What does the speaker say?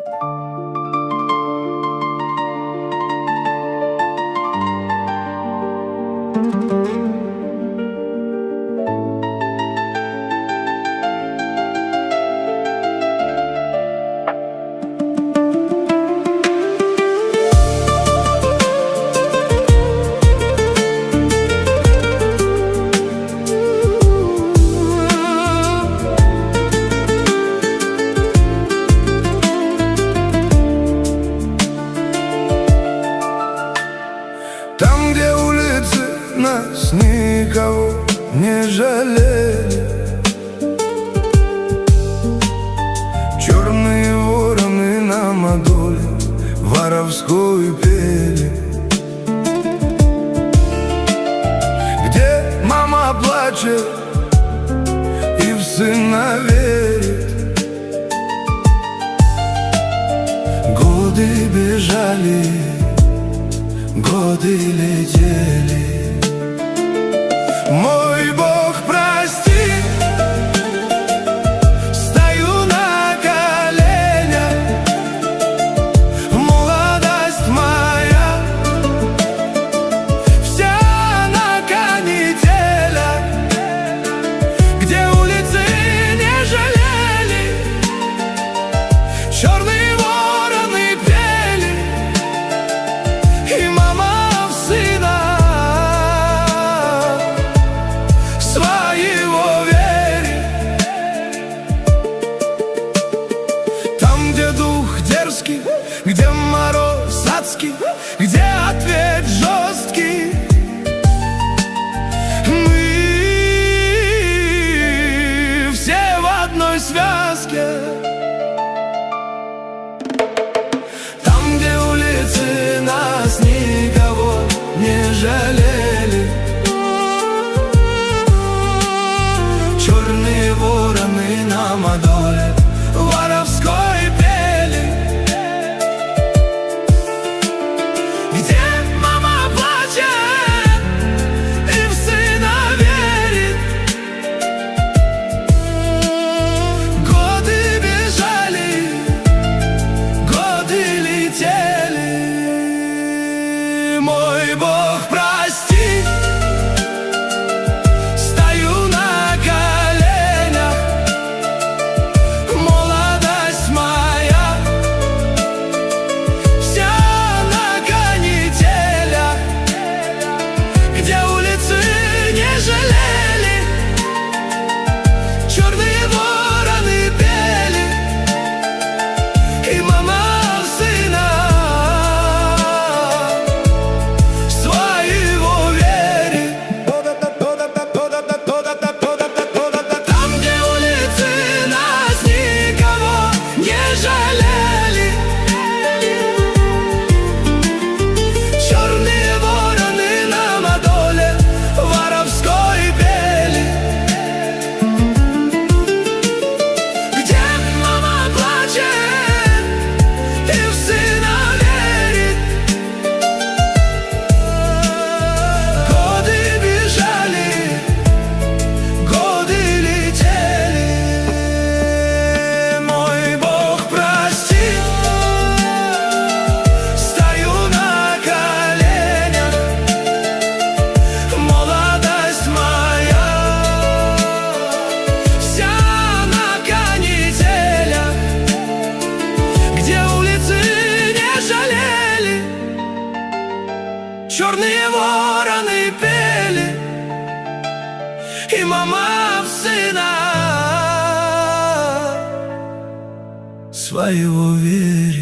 Там, где улицы нас никого не жалели, черные вороны нам о доле воровскую пели. Где мама плачет и в сына верит, годы бежали, годы летели. Мой Бог, прости, стою на коленях, молодость моя вся на канителях, где улицы не жалели, черные вороны пели, и мама в сына своего верит. Там, где дух дерзкий, где мороз адский, где ответ жесткий, мы все в одной связке. Там, где улицы нас никого не жалели, черные вороны нам о доле воровской пели. Где мама плачет и в сына верит, годы бежали, годы летели. Мой Бог, прости, стою на коленях, молодость моя вся на канителях, где улицы не жалели, черные вороны пели, и мама сына своего верит. Там, где улицы нас никого не жалели, черные вороны нам о доле воровской пели. Где мама плачет и в сына верит, годы бежали, годы летели. Мой Бог, прости, стою на коленях, молодость моя вся на канителях, где улицы не жалели, черные вороны пели, и мама в сына своего верит.